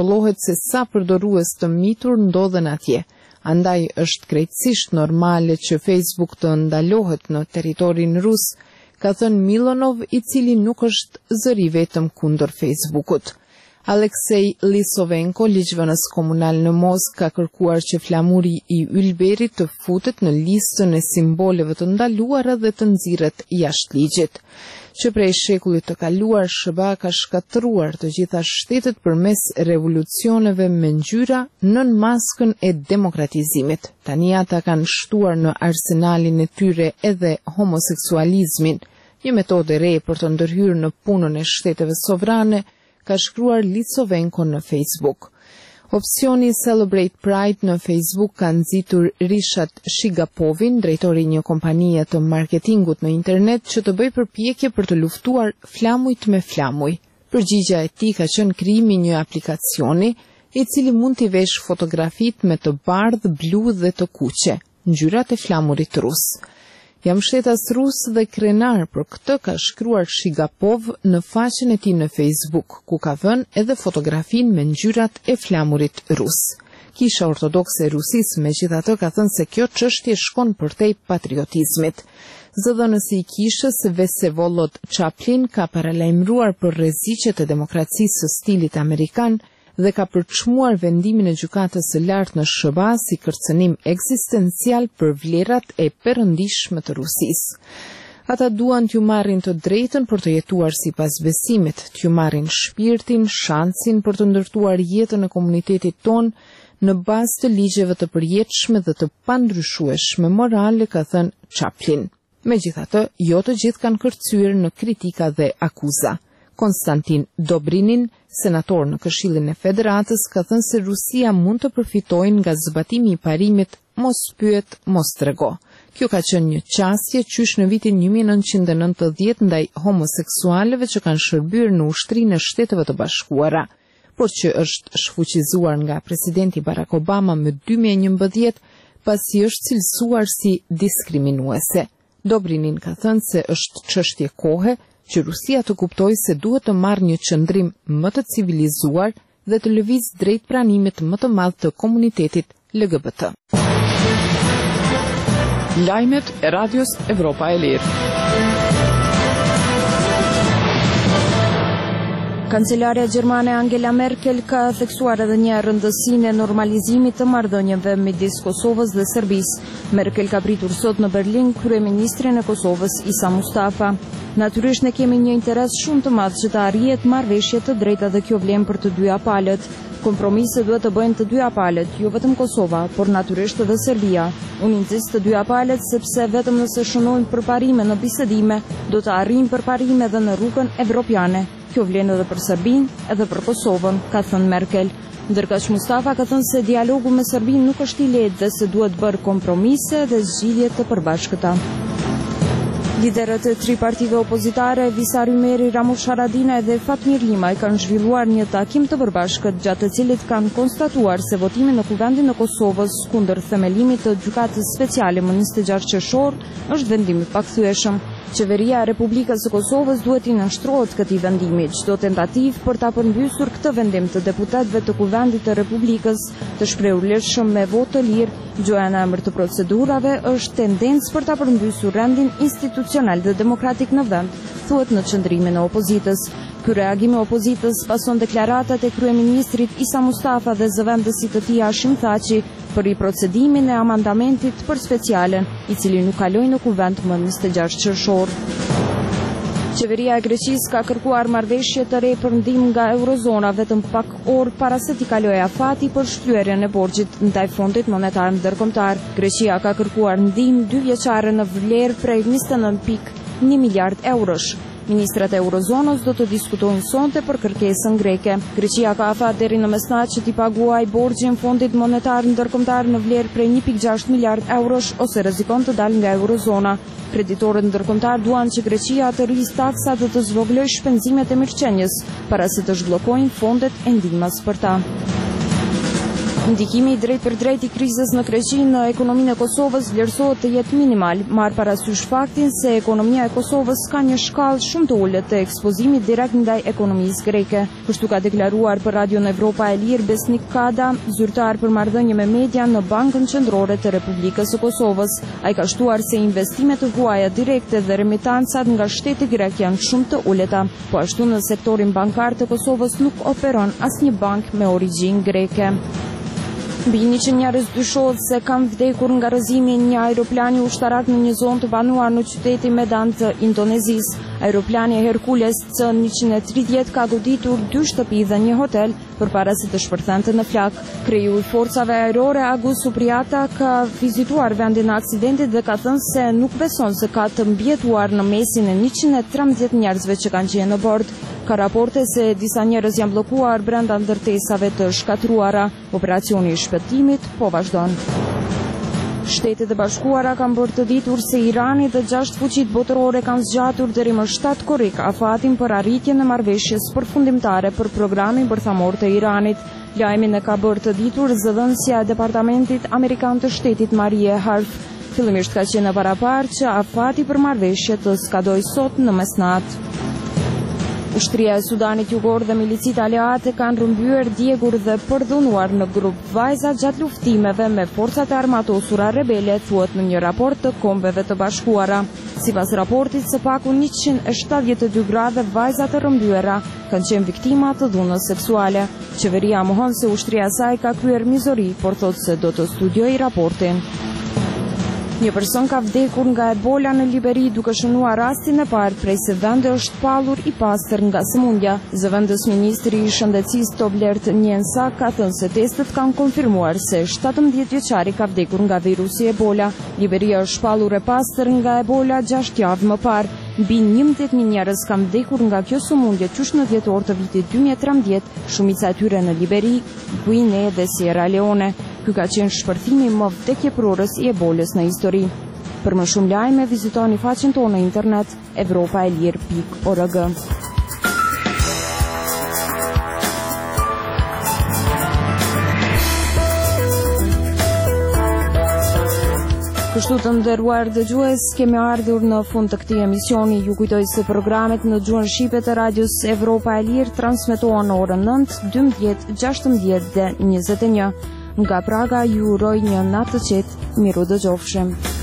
kontrollohet se sa përdorues të mitur ndodhen atje. Andaj është krejtësisht normale që Facebook të ndalohet në territorin rus, ka thënë Milonov, i cili nuk është zëri vetëm kundër Facebookut. Aleksej Lisovenko, ligjvënës komunal në Moskë, ka kërkuar që flamuri i ylberit të futet në listën e simboleve të ndaluara dhe të nxirret jashtë ligjit. Që prej shekullit të kaluar, SHBA ka shkatëruar të gjitha shtetet përmes revolucioneve me ngjyra nën maskën e demokratizimit. Tani ata kanë shtuar në arsenalin e tyre edhe homoseksualizmin, një metodë e re për të ndërhyrë në punën e shteteve sovrane, ka shkruar Lisovenko në Facebook. Opsioni Celebrate Pride në Facebook ka nxitur Rishat Shigapovin, drejtori një kompanie të marketingut në internet, që të bëjë përpjekje për të luftuar flamujt me flamuj. Përgjigja e tij ka qenë krijimi një aplikacioni i cili mund t'i vesh fotografit me të bardhë, blu dhe të kuqe, ngjyrat e flamurit rus. Jam shtetas rus dhe krenar, për këtë ka shkruar Shigapov në faqen e tij në Facebook, ku ka vënë edhe fotografin me ngjyrat e flamurit rus. Kisha ortodokse e Rusisë megjithatë ka thënë se kjo çështje shkon përtej patriotizmit. Zëdhënësi i kishës Vsevolod Chaplin ka paralajmëruar për rreziqet e demokracisë së stilit amerikan dhe ka përçmuar vendimin e gjykatës së lartë në SHBA si kërcënim ekzistencial për vlerat e perëndishme të Rusisë. Ata duan t'ju marrin të drejtën për të jetuar sipas besimit, t'ju marrin shpirtin, shansin për të ndërtuar jetën e komunitetit ton në bazë të ligjeve të përjetshme dhe të pandryshueshme morale, ka thënë Chaplin. Megjithatë, jo të gjithë kanë kërcyer në kritika dhe akuza. Konstantin Dobrinin, senator në Këshillin e Federatës, ka thënë se Rusia mund të përfitojë nga zbatimi i parimit mos pyet, mos trego. Kjo ka qenë një qasje qysh në vitin 1990 ndaj homoseksualëve që kanë shërbyer në ushtrinë e Shteteve të Bashkuara, por që është shfuqizuar nga presidenti Barack Obama më 2011 pasi është cilësuar si diskriminuese. Dobrinin ka thënë se është çështje kohe që Rusia të kuptojë se duhet të marrë një qëndrim më të civilizuar dhe të lëvizë drejt pranimit më të madh të komunitetit LGBT. Lajmet e Radios Evropa e Lirë. Kancelarja gjermane Angela Merkel ka theksuar edhe një rëndësinë e normalizimit të marrëdhënieve midis Kosovës dhe Serbisë. Merkel ka pritur sot në Berlin kryeministrin e Kosovës Isa Mustafa. Natyrisht ne kemi një interes shumë të madh që të arrihet marrëveshje të drejta dhe kjo vlen për të dyja palët. Kompromiset duhet të bëjnë të dyja palët, jo vetëm Kosova, por natyrisht edhe Serbia. Unë insist të dyja palët sepse vetëm nëse shënojmë përparime në bisedime, do të arrijmë përparime edhe në rrugën evropiane. Kjo vlen edhe për Serbinë, edhe për Kosovën, ka thënë Merkel. Ndërkaq Mustafa ka thënë se dialogu me Serbinë nuk është i lehtë dhe se duhet bërë kompromise dhe zgjidhje të përbashkëta. Liderët e tri partive opozitare, Visar Ymeri, Ramush Haradinaj dhe Fatmir Limaj kanë zhvilluar një takim të përbashkët gjatë të cilit kanë konstatuar se votimi në Kuvendin e Kosovës kundër themelimit të gjykatës speciale më 26 qershor është vendim i pakthyeshëm. Qeveria e Republikës së Kosovës duhet i nënshtrohet këtij vendimi. Çdo tentativë për ta përmbysur këtë vendim të deputetëve të Kuvendit të Republikës të shprehur lirshëm me votë të lirë, gjoja në emër të procedurave është tendencë për ta përmbysur rendin institucional dhe demokratik në vend, thuhet në qendrimin e opozitës. Ky reagim i opozitës pason deklaratat e kryeministrit Isa Mustafa dhe zëvendësit të tij Hashim Thaçi për i procedimin e amandamentit për specialen, i cili nuk kaloi në kuvend më 26 qershor. Qeveria e Greqisë ka kërkuar marrëveshje të re për ndihmë nga Eurozona vetëm pak orë para se t'i kalojë afati për shlyerjen e borxhit ndaj Fondit Monetar Ndërkombëtar. Greqia ka kërkuar ndihmë 2 vjeçare në vlerë prej 29.1 miliard eurosh. Ministrat e Eurozonës do të diskutojnë sonte për kërkesën greke. Greqia ka afat deri në mesnatë që t'i paguajë borxhin Fondit Monetar Ndërkombëtar në vlerë prej 1.6 miliard eurosh ose rrezikon të dalë nga Eurozona. Kreditorët ndërkombëtar duan që Greqia të rrisë taksat dhe të zvogëlojë shpenzimet e mirëqenies para se të zhbllokojnë fondet e ndihmës për ta. Ndikimi drejt për drejt I krizës në Greqi në ekonominë e Kosovës vlerësohet të jetë minimal, marrë parasysh faktin se ekonomia e Kosovës ka një shkallë shumë të ulët të ekspozimit direkt ndaj ekonomisë greke. Kështu ka deklaruar për Radion Evropa e Lirë Besnik Kada, zyrtar për marrëdhënie me media në Bankën Qendrore të Republikës së Kosovës. Ai ka shtuar se investimet të huaja direkte dhe remitancat nga shteti grek janë shumë të uleta. Po ashtu në sektorin bankar të Kosovës nuk operon asnjë bank me origjinë greke. Mbi 100 njerëz dyshohet se kanë vdekur nga rrëzimi një aeroplani ushtarak në një zonë të banuar në qytetin Medan të Indonezisë. Aeroplani Hercules C-130 ka goditur 2 shtëpi dhe një hotel përpara se të shpërthente në flak. Kreu I forcave ajrore Agus Supriata ka vizituar vendin e aksidentit dhe ka thënë se nuk beson se ka të mbjetuar në mesin e 113 njerëzve që kanë qenë në bord. Ka raporte se disa njerëz janë bllokuar brenda ndërtesave të shkatruara. Operacioni I shpëtimit po vazhdon. Shtetet e Bashkuara kanë bërë të ditur se Irani dhe 6 fuqitë botërore kanë zgjatur deri më 7 korrik afatin për arritjen e marrëveshjes përfundimtare për programin bërthamor të Iranit. Lajmin e ka bërë të ditur zëdhënësja e Departamentit Amerikan të Shtetit Marie Harf. Fillimisht ka qenë paraparë që afati për marrëveshje të skadojë sot në mesnatë. Ushtria e Sudanit Jugor dhe milicit aleate kanë rrëmbyer, djegur dhe përdhunuar në grup vajza gjatë luftimeve me forcat e armatosura rebele, thuhet në një raport të Kombeve të Bashkuara. Sipas raportit, së paku 172 grave vajza të rrëmbyera kanë qenë viktima të dhunës seksuale. Qeveria mohon se ushtria e saj ka kryer mizori, por thotë se do të studiojë raportin. Një person ka vdekur nga Ebola në Liberi duke shënuar rastin e parë prej se vendi është pallur I pastër nga sëmundja. Zëvendës ministri I shëndetësisë Toblert Njensa ka thënë se testet kanë konfirmuar se 17 vjeçari ka vdekur nga virusi Ebola. Liberia është pallur e pastër nga Ebola 6 javë më parë. Mbi 11.000 njerëz kanë vdekur nga kjo sëmundje qysh në dhjetor të vitit 2013, shumica e tyre në Liberi, Guinea dhe Sierra Leone. Ky ka qenë shpërthimi më vdekjeprorës I Ebolës në histori. Për më shumë lajme, vizitoni faqen tonë në internet evropaelir.org. Kështu të nderuar dëgjues, kemi ardhur në fund të këtij emisioni. Ju kujtoj se programet në gjuhën shqipe të radios Evropa e Lirë transmetohen në orën 9, 12, 16 dhe 21. Nga Praga ju uroj një natë të qetë, miru dëgjofshim.